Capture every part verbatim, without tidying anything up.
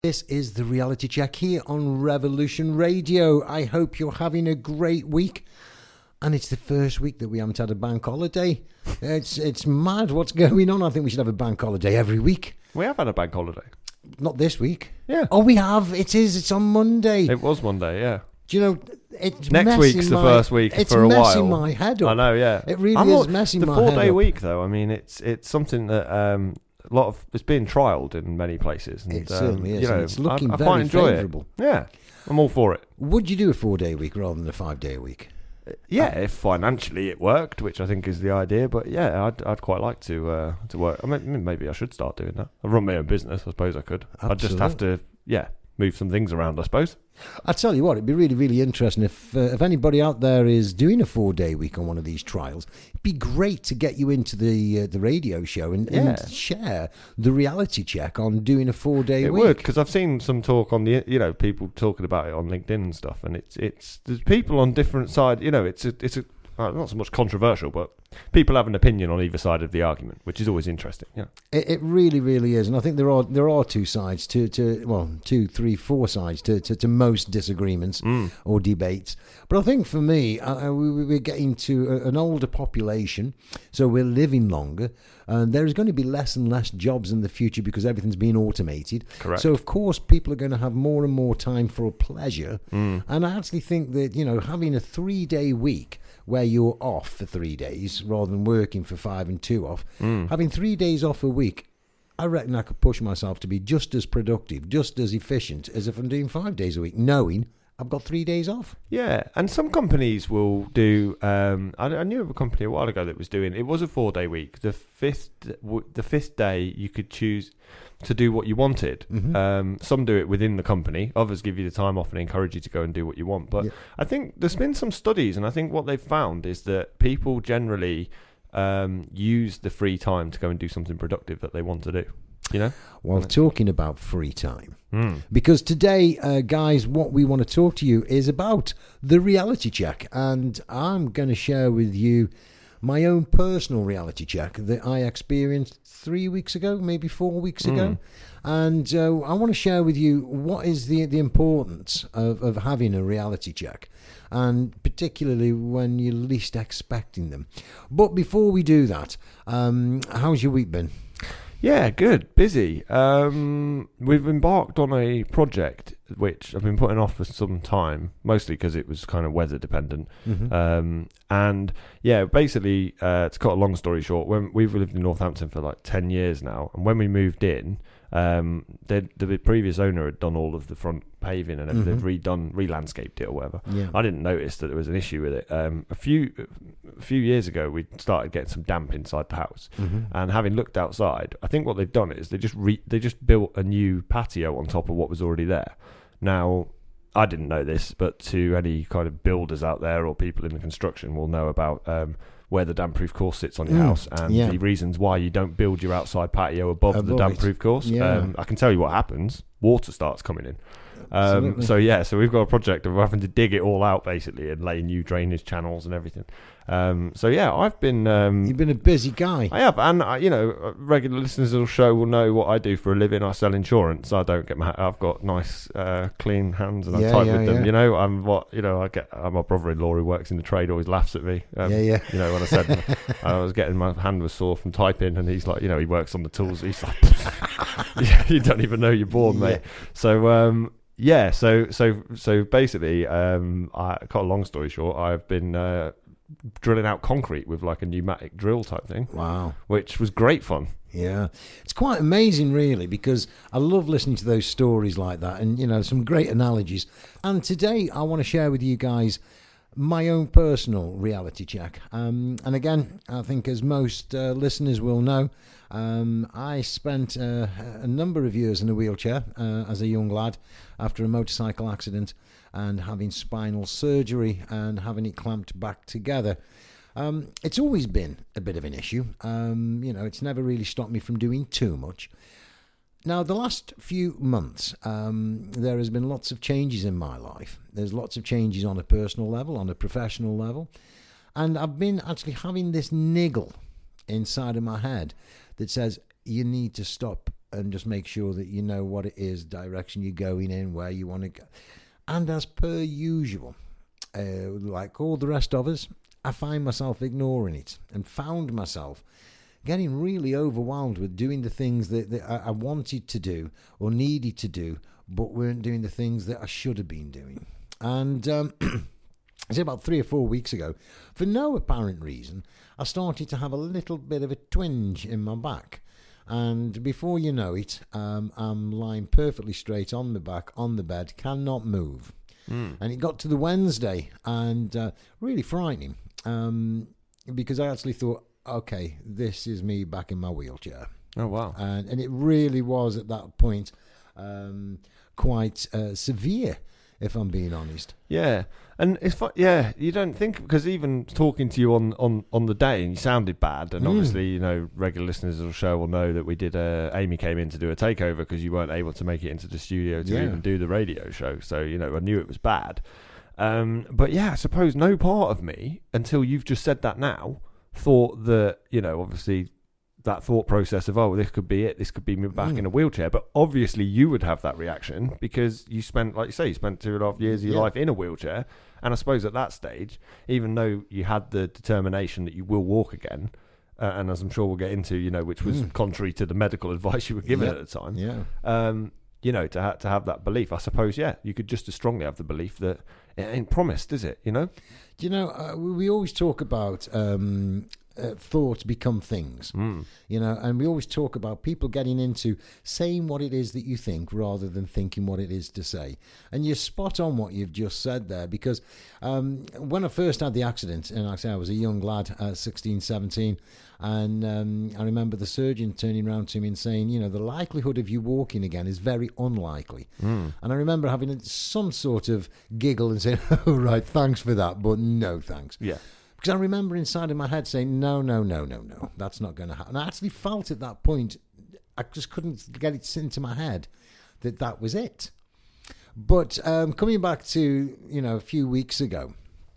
This is the Reality Check here on Revolution Radio. I hope you're having a great week. And it's the first week that we haven't had a bank holiday. It's it's mad what's going on. I think we should have a bank holiday every week. We have had a bank holiday. Not this week. Yeah. Oh, we have. It is. It's on Monday. It was Monday, yeah. Do you know, it's Next week's the my, first week it's for a while. It's messing my head up. I know, yeah. It really I'm is not, messing the my head up. The four-day week, though, I mean, it's it's something that um, a lot of it's being trialled in many places. And, it um, certainly is. You know, it's looking I, I very quite enjoy favourable. It. Yeah, I'm all for it. Would you do a four-day week rather than a five-day week? Yeah, if financially it worked, which I think is the idea. But yeah, I'd I'd quite like to uh, to work. I mean, maybe I should start doing that. I run my own business. I suppose I could. Absolutely. I'd just have to, yeah, move some things around, I suppose. I tell you what, it'd be really, really interesting if uh, if anybody out there is doing a four-day week on one of these trials. It'd be great to get you into the uh, the radio show and, yeah. and share the reality check on doing a four-day it week. It would, because I've seen some talk on the, you know, people talking about it on LinkedIn and stuff, and it's it's there's people on different sides. You know, it's a it's a uh, not so much controversial, but people have an opinion on either side of the argument, which is always interesting. Yeah, it, it really, really is, and I think there are there are two sides to, to well, two, three, four sides to, to, to most disagreements mm. or debates. But I think for me, uh, we, we're getting to a, an older population, so we're living longer, and there is going to be less and less jobs in the future because everything's being automated. Correct. So of course, people are going to have more and more time for pleasure, mm. and I actually think that, you know, having a three-day week where you're off for three days rather than working for five and two off, mm. having three days off a week, I reckon I could push myself to be just as productive, just as efficient as if I'm doing five days a week, knowing I've got three days off. Yeah, and some companies will do. Um, I, I knew of a company a while ago that was doing. It was a four-day week. The fifth, the fifth day, you could choose to do what you wanted. Mm-hmm. Um, some do it within the company. Others give you the time off and encourage you to go and do what you want. But yeah. I think there's been some studies, and I think what they've found is that people generally um, use the free time to go and do something productive that they want to do. You know? Well, talking about free time, mm. because today, uh, guys, what we want to talk to you is about the reality check, and I'm going to share with you my own personal reality check that I experienced three weeks ago, maybe four weeks mm. ago, and uh, I want to share with you what is the the importance of, of having a reality check, and particularly when you're least expecting them. But before we do that, um, how's your week been? Yeah, good. Busy. Um, we've embarked on a project which I've been putting off for some time, mostly because it was kind of weather dependent. Mm-hmm. Um, and yeah, basically, uh, to cut a long story short, when we've lived in Northampton for like ten years now, and when we moved in, um, the previous owner had done all of the front paving and everything, mm-hmm. they'd redone, re-landscaped it or whatever. Yeah. I didn't notice that there was an issue with it. Um, a few a few years ago, we started getting some damp inside the house, mm-hmm. and having looked outside, I think what they've done is they just re- they just built a new patio on top of what was already there. Now, I didn't know this, but to any kind of builders out there or people in the construction will know about um, where the damp-proof course sits on your Mm, house and yeah. the reasons why you don't build your outside patio above, Above the it. damp-proof course. Yeah. Um, I can tell you what happens. Water starts coming in. Um, Absolutely. so yeah, so we've got a project of having to dig it all out basically and lay new drainage channels and everything. Um, so yeah, I've been. Um, You've been a busy guy. I have, and uh, you know, regular listeners of the show will know what I do for a living. I sell insurance. I don't get my. I've got nice, uh, clean hands, and I Yeah, type yeah, with them. yeah. You know, I'm what you know. I get. Uh, my brother-in-law who works in the trade always laughs at me. Um, Yeah, yeah. You know, when I said I was getting my hand was sore from typing, and he's like, you know, he works on the tools. He's like, yeah, you don't even know you're born, mate. Yeah. So. Um, Yeah, so so so basically, um, I cut a long story short. I've been uh, drilling out concrete with like a pneumatic drill type thing, Wow. which was great fun. Yeah, it's quite amazing, really, because I love listening to those stories like that, and you know, some great analogies. And today, I want to share with you guys my own personal reality check. Um, and again, I think as most uh, listeners will know, um, I spent uh, a number of years in a wheelchair uh, as a young lad after a motorcycle accident and having spinal surgery and having it clamped back together. Um, it's always been a bit of an issue. Um, you know, it's never really stopped me from doing too much. Now, the last few months, um, there has been lots of changes in my life. There's lots of changes on a personal level, on a professional level. And I've been actually having this niggle inside of my head that says, you need to stop and just make sure that you know what it is, direction you're going in, where you want to go. And as per usual, uh, like all the rest of us, I find myself ignoring it and found myself getting really overwhelmed with doing the things that, that I, I wanted to do or needed to do, but weren't doing the things that I should have been doing. And um, I say about three or four weeks ago, for no apparent reason, I started to have a little bit of a twinge in my back. And before you know it, um, I'm lying perfectly straight on my back, on the bed, cannot move. Mm. And it got to the Wednesday, and uh, really frightening, um, because I actually thought, okay, this is me back in my wheelchair. Oh, wow. And, and it really was at that point um, quite uh, severe, if I'm being honest. Yeah, and it's fu- yeah, you don't think, because even talking to you on, on, on the day, and you sounded bad, and mm. obviously, you know, regular listeners of the show will know that we did, uh, Amy came in to do a takeover because you weren't able to make it into the studio to yeah. even do the radio show, so, you know, I knew it was bad. Um, but yeah, I suppose no part of me, until you've just said that now, thought that, you know, obviously that thought process of, oh, this could be it, this could be me back mm. in a wheelchair. But obviously you would have that reaction because you spent, like you say, you spent two and a half years of your yeah. life in a wheelchair. And I suppose at that stage, even though you had the determination that you will walk again, uh, and as I'm sure we'll get into, you know, which was mm. contrary to the medical advice you were given yep. at the time, yeah. um, you know, to, ha- to have that belief, I suppose, yeah, you could just as strongly have the belief that it ain't promised, is it, you know? Do you know, uh, we always talk about um, uh, thoughts become things, mm. you know, and we always talk about people getting into saying what it is that you think rather than thinking what it is to say. And you're spot on what you've just said there, because um, when I first had the accident, and like I say I was a young lad, uh, sixteen, seventeen, and um, I remember the surgeon turning around to me and saying, you know, the likelihood of you walking again is very unlikely. Mm. And I remember having some sort of giggle and saying, oh, right, thanks for that, but no thanks. Yeah. Because I remember inside of my head saying, no, no, no, no, no, that's not going to happen. And I actually felt at that point, I just couldn't get it into my head that that was it. But um, coming back to, you know, a few weeks ago,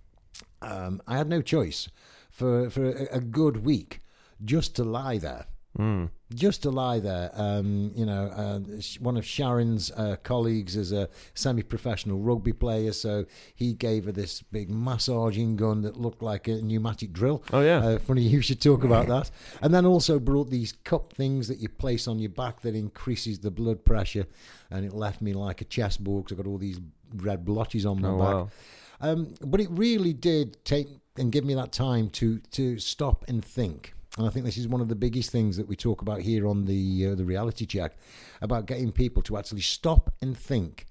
um, I had no choice for, for a, a good week just to lie there. Mm. Just to lie there. Um, you know, uh, one of Sharon's uh, colleagues is a semi-professional rugby player, so he gave her this big massaging gun that looked like a pneumatic drill. Oh, yeah. Uh, funny you should talk about that. And then also brought these cup things that you place on your back that increases the blood pressure, and it left me like a chessboard because I've got all these red blotches on my oh, back. Wow. Um, but it really did take and give me that time to to stop and think. And I think this is one of the biggest things that we talk about here on the uh, the reality check, about getting people to actually stop and think,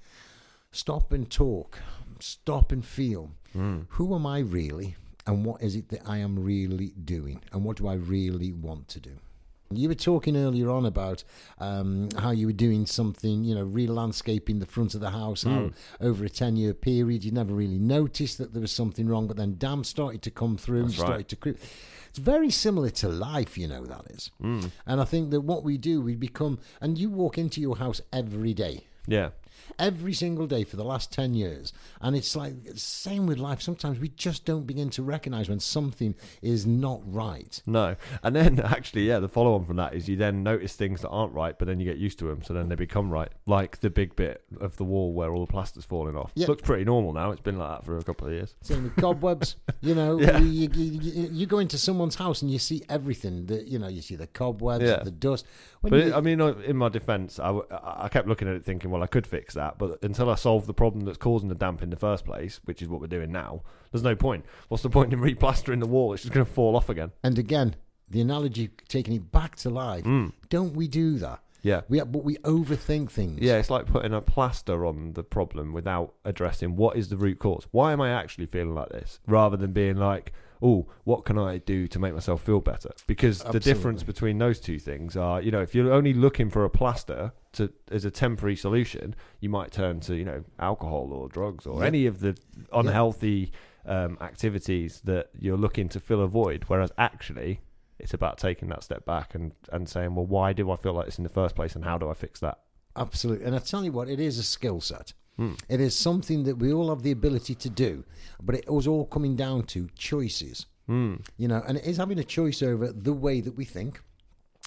stop and talk, stop and feel. Mm. Who am I really, and what is it that I am really doing, and what do I really want to do? You were talking earlier on about um, how you were doing something, you know, re-landscaping the front of the house, how Mm. over a ten-year period you never really noticed that there was something wrong, but then damp started to come through That's and started right. to creep. It's very similar to life, you know, that is. Mm. And I think that what we do, we become, and you walk into your house every day. Yeah. Every single day for the last ten years. And it's like, same with life. Sometimes we just don't begin to recognise when something is not right. No. And then actually, yeah, the follow on from that is you then notice things that aren't right, but then you get used to them, so then they become right. Like the big bit of the wall where all the plaster's falling off. Yeah. Looks pretty normal now. It's been like that for a couple of years. Same with cobwebs. You know, Yeah. you, you, you, you go into someone's house and you see everything. The, you know, you see the cobwebs, Yeah. the dust. When But you, it, I mean, uh, in my defence, I, w- I kept looking at it thinking, well, I could fix that, but until I solve the problem that's causing the damp in the first place, which is what we're doing now, there's no point. What's the point in replastering the wall? It's just going to fall off again. and again, the analogy, taking it back to life, Mm. don't we do that? Yeah. We, but we overthink things. Yeah, it's like putting a plaster on the problem without addressing what is the root cause. Why am I actually feeling like this? Rather than being like, oh, what can I do to make myself feel better? Because Absolutely. the difference between those two things are, you know, if you're only looking for a plaster to as a temporary solution, you might turn to, you know, alcohol or drugs or Yeah. any of the unhealthy um, activities that you're looking to fill a void. Whereas actually, it's about taking that step back and, and saying, well, why do I feel like this in the first place, and how do I fix that? Absolutely. And I tell you what, it is a skill set. Hmm. It is something that we all have the ability to do, but it was all coming down to choices. Mm. You know, and it is having a choice over the way that we think,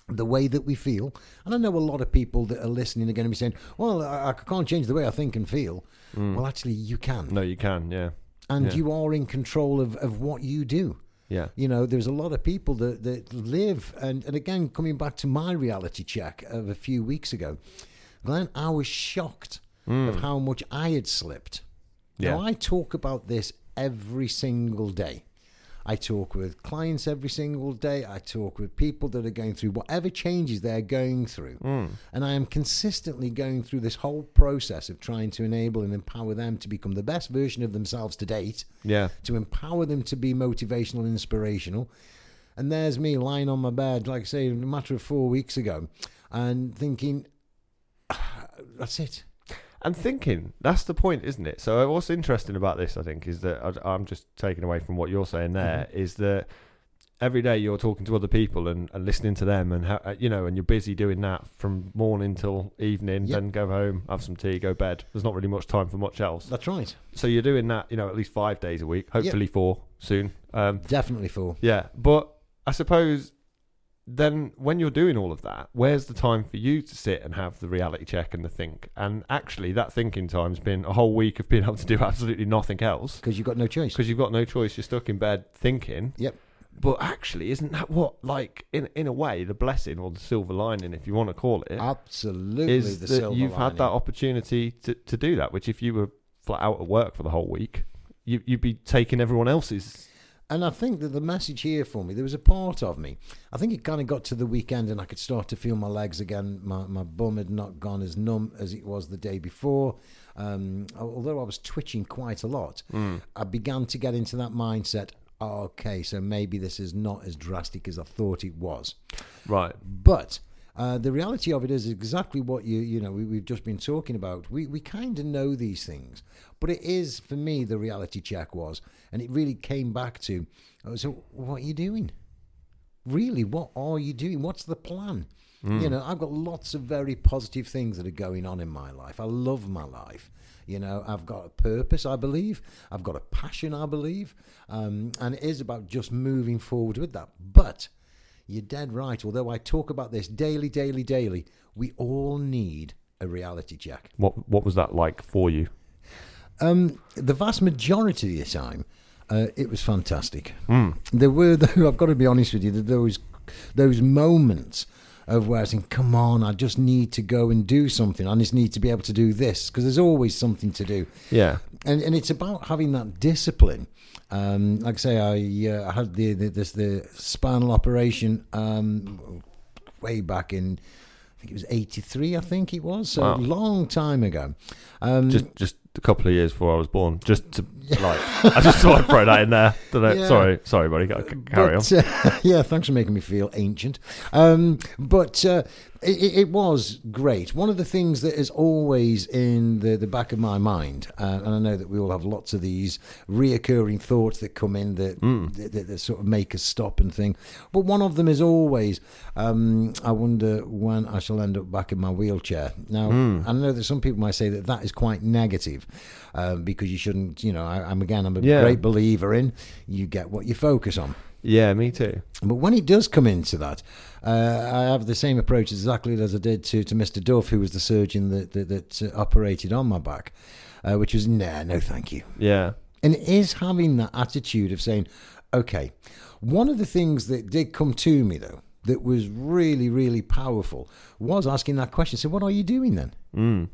the way that we feel. And I know a lot of people that are listening are going to be saying, well, I, I can't change the way I think and feel. Mm. Well, actually, you can. No, you can, yeah. And yeah. you are in control of, of what you do. Yeah. You know, there's a lot of people that, that live, and, and again, coming back to my reality check of a few weeks ago, Glenn, I was shocked mm. of how much I had slipped. Yeah. Now, I talk about this every single day. I talk with clients every single day. I talk with people that are going through whatever changes they're going through. Mm. And I am consistently going through this whole process of trying to enable and empower them to become the best version of themselves to date. Yeah. To empower them to be motivational and inspirational. And there's me lying on my bed, like I say, a matter of four weeks ago, and thinking, ah, that's it. And thinking, that's the point, isn't it? So what's interesting about this, I think, is that I'm just taking away from what you're saying there, mm-hmm. is that every day you're talking to other people and, and listening to them, and how, you know, and you're busy doing that from morning till evening, yep. then go home, have some tea, go bed. There's not really much time for much else. That's right. So you're doing that, you know, at least five days a week, hopefully yep. four soon. Um, Definitely four. Yeah, but I suppose then when you're doing all of that, where's the time for you to sit and have the reality check and the think? And actually that thinking time's been a whole week of being able to do absolutely nothing else. Because you've got no choice. Because you've got no choice. You're stuck in bed thinking. Yep. But actually, isn't that what, like, in in a way, the blessing or the silver lining, if you want to call it, absolutely, is the that silver you've lining. had that opportunity to, to do that, which if you were flat out at work for the whole week, you, you'd be taking everyone else's. And I think that the message here for me, there was a part of me, I think it kind of got to the weekend and I could start to feel my legs again. My my bum had not gone as numb as it was the day before. Um, although I was twitching quite a lot, mm. I began to get into that mindset, okay, so maybe this is not as drastic as I thought it was. Right. But uh, the reality of it is exactly what you you know we, we've just been talking about. We we kind of know these things, but it is, for me, the reality check was, and it really came back to, oh, so what are you doing? Really, what are you doing? What's the plan? Mm. You know, I've got lots of very positive things that are going on in my life. I love my life. You know, I've got a purpose, I believe. I've got a passion, I believe. Um, and it is about just moving forward with that. But you're dead right. Although I talk about this daily, daily, daily, we all need a reality check. What What was that like for you? Um, the vast majority of the time, uh, it was fantastic. Mm. There were, though, I've got to be honest with you, those those moments of where I think, come on, I just need to go and do something. I just need to be able to do this, because there's always something to do. Yeah. And and it's about having that discipline. Um, like I say, I, uh, I had the the, this, the spinal operation um, way back in, I think it was eighty-three, I think it was. So wow. a long time ago. Um, just just a couple of years before I was born. Just to, like, I just thought I'd throw that in there. Don't know. Yeah. Sorry, sorry, buddy. Carry but, on. Uh, yeah, thanks for making me feel ancient. Um, but uh, it, it was great. One of the things that is always in the, the back of my mind, uh, and I know that we all have lots of these reoccurring thoughts that come in that, mm. that, that, that sort of make us stop and think. But one of them is always, um, I wonder when I shall end up back in my wheelchair. Now, mm. I know that some people might say that that is quite negative. Um, because you shouldn't, you know, I, I'm again, I'm a yeah. great believer in you get what you focus on. Yeah, me too. But when it does come into that, uh, I have the same approach exactly as I did to, to Mister Duff, who was the surgeon that that, that uh, operated on my back, uh, which was, nah, no thank you. Yeah. And it is having that attitude of saying, okay, one of the things that did come to me, though, that was really, really powerful, was asking that question. So what are you doing then? Mm.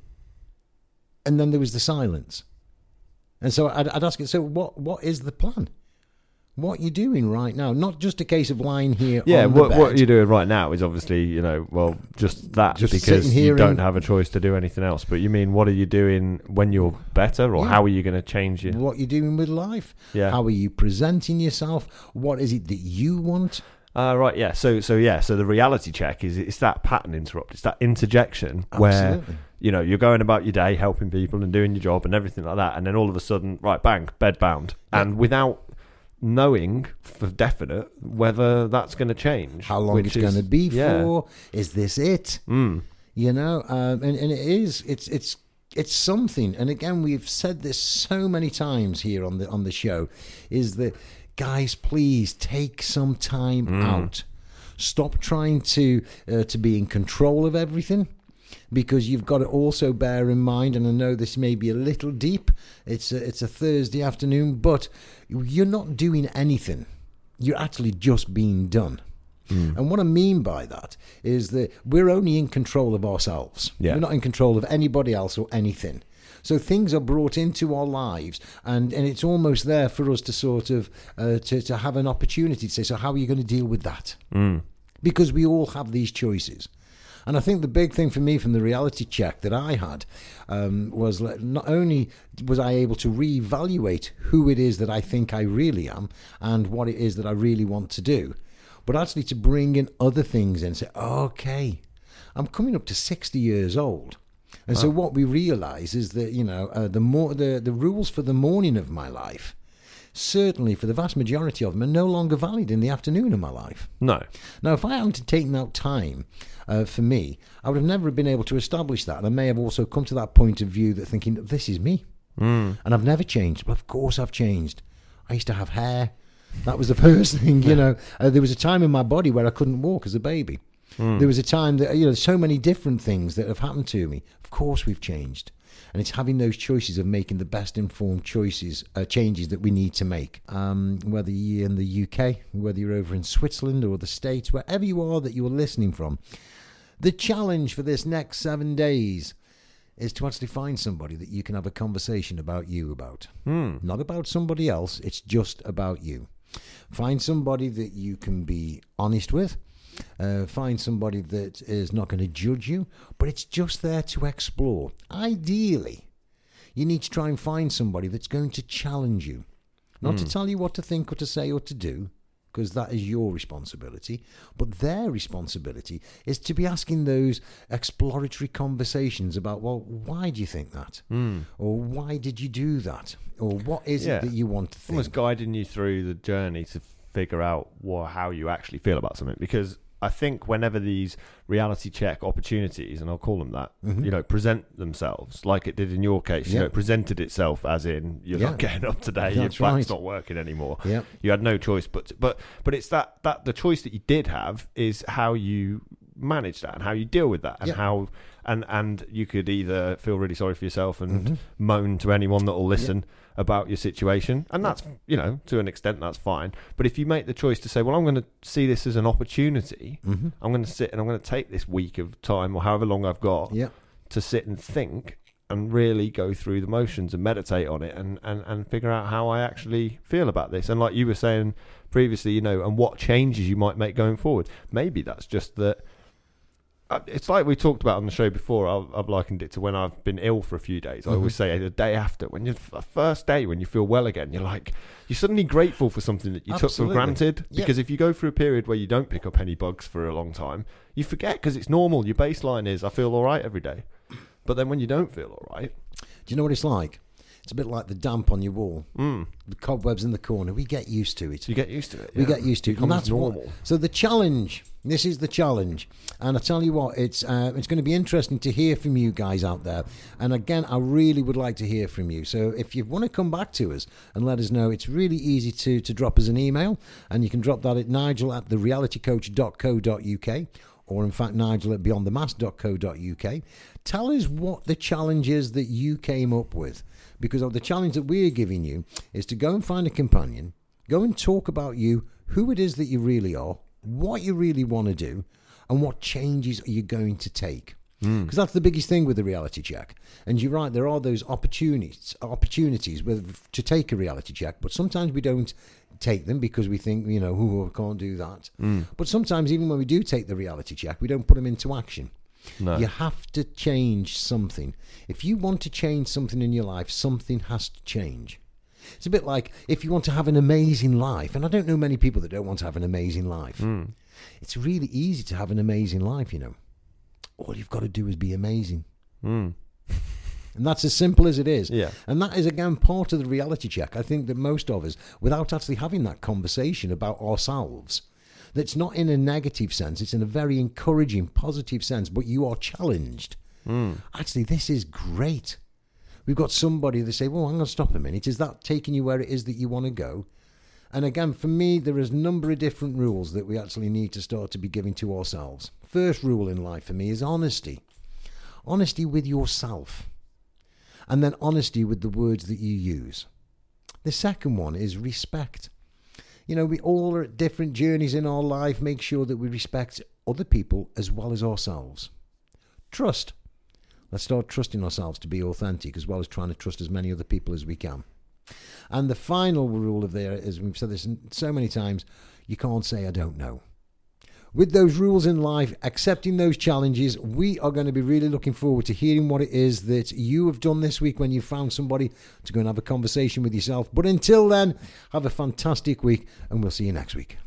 And then there was the silence. And so I'd, I'd ask it, so what? What is the plan? What are you doing right now? Not just a case of lying here yeah, on the what, bed. what you're doing right now is obviously, you know, well, just that just because you don't and, have a choice to do anything else. But you mean, what are you doing when you're better, or yeah. how are you going to change your... What you're doing with life? Yeah. How are you presenting yourself? What is it that you want? Uh, right, yeah. So, so yeah. So the reality check is it's that pattern interrupt. It's that interjection Absolutely. where, you know, you're going about your day, helping people and doing your job and everything like that, and then all of a sudden, right, bang, bed bound, yeah. and without knowing for definite whether that's going to change, how long it's going to be yeah. for. Is this it? Mm. You know, um, and and it is. It's it's. It's something. And again, we've said this so many times here on the on the show, is that, guys, please take some time mm. out. Stop trying to uh, to be in control of everything, because you've got to also bear in mind, and I know this may be a little deep, it's a, it's a Thursday afternoon, but you're not doing anything. You're actually just being done. Mm. And what I mean by that is that we're only in control of ourselves. Yeah. We're not in control of anybody else or anything. So things are brought into our lives, and, and it's almost there for us to sort of uh, to, to have an opportunity to say, so how are you going to deal with that? Mm. Because we all have these choices. And I think the big thing for me from the reality check that I had um, was that not only was I able to reevaluate who it is that I think I really am and what it is that I really want to do, but actually to bring in other things and say, okay, I'm coming up to sixty years old. And wow. So what we realize is that, you know, uh, the more the, the rules for the morning of my life, certainly for the vast majority of them, are no longer valid in the afternoon of my life. No. Now, if I hadn't taken out time uh, for me, I would have never been able to establish that. And I may have also come to that point of view that thinking, this is me. Mm. And I've never changed. But of course I've changed. I used to have hair. That was the first thing, you know. Uh, there was a time in my body where I couldn't walk as a baby. Mm. There was a time that, you know, so many different things that have happened to me. Of course we've changed. And it's having those choices of making the best informed choices, uh, changes that we need to make. Um, whether you're in the U K, whether you're over in Switzerland or the States, wherever you are that you're listening from, the challenge for this next seven days is to actually find somebody that you can have a conversation about you about. Mm. Not about somebody else, it's just about you. Find somebody that you can be honest with. Uh, find somebody that is not going to judge you, but it's just there to explore. Ideally, you need to try and find somebody that's going to challenge you. Not mm. to tell you what to think or to say or to do, because that is your responsibility, but their responsibility is to be asking those exploratory conversations about, well, why do you think that? Mm. Or why did you do that? Or what is yeah. it that you want to think? Almost guiding you through the journey to figure out what, how you actually feel about something, because I think whenever these reality check opportunities, and I'll call them that, mm-hmm. you know, present themselves, like it did in your case, yep. you know, it presented itself as in, you're yeah. not getting up today, That's your back's right. not working anymore. Yep. You had no choice, but to, but but it's that, that the choice that you did have is how you manage that and how you deal with that, and yep. how and and you could either feel really sorry for yourself and mm-hmm. moan to anyone that will listen. Yep. about your situation, and that's, you know, to an extent that's fine, but if you make the choice to say, well, I'm going to see this as an opportunity, mm-hmm. I'm going to sit and I'm going to take this week of time or however long I've got yeah. to sit and think and really go through the motions and meditate on it and, and, and figure out how I actually feel about this. And like you were saying previously, you know, and what changes you might make going forward. Maybe that's just that. It's like we talked about on the show before. I've, I've likened it to when I've been ill for a few days. I mm-hmm. always say the day after, when you the first day when you feel well again, you're like, you're suddenly grateful for something that you Absolutely. took for granted. Yeah. Because if you go through a period where you don't pick up any bugs for a long time, you forget, because it's normal. Your baseline is, I feel all right every day. But then when you don't feel all right, do you know what it's like? It's a bit like the damp on your wall, mm. the cobwebs in the corner. We get used to it. You get used to it. We yeah. get used to it, it and that's normal. What, so the challenge. This is the challenge, and I tell you what, it's uh, it's going to be interesting to hear from you guys out there. And again, I really would like to hear from you. So if you want to come back to us and let us know, it's really easy to to drop us an email, and you can drop that at Nigel at the reality coach dot co dot uk. Or in fact, Nigel at beyond the mask dot co dot uk. Tell us what the challenge is that you came up with. Because the challenge that we're giving you is to go and find a companion, go and talk about you, who it is that you really are, what you really want to do, and what changes are you going to take. Because mm. that's the biggest thing with the reality check. And you're right, there are those opportunities opportunities with, to take a reality check, but sometimes we don't take them because we think, you know, oh, I can't do that. Mm. But sometimes even when we do take the reality check, we don't put them into action. No. You have to change something. If you want to change something in your life, something has to change. It's a bit like if you want to have an amazing life, and I don't know many people that don't want to have an amazing life. Mm. It's really easy to have an amazing life, you know. All you've got to do is be amazing. Mm. And that's as simple as it is. Yeah. And that is, again, part of the reality check. I think that most of us, without actually having that conversation about ourselves, that's not in a negative sense, it's in a very encouraging, positive sense, but you are challenged. Mm. Actually, this is great. We've got somebody that say, well, I'm going to stop a minute. Is that taking you where it is that you want to go? And again, for me, there is a number of different rules that we actually need to start to be giving to ourselves. First rule in life for me is honesty. Honesty with yourself. And then honesty with the words that you use. The second one is respect. You know, we all are at different journeys in our life. Make sure that we respect other people as well as ourselves. Trust. Let's start trusting ourselves to be authentic as well as trying to trust as many other people as we can. And the final rule of there is, we've said this so many times, you can't say I don't know. With those rules in life, accepting those challenges, we are going to be really looking forward to hearing what it is that you have done this week when you found somebody to go and have a conversation with yourself. But until then, have a fantastic week and we'll see you next week.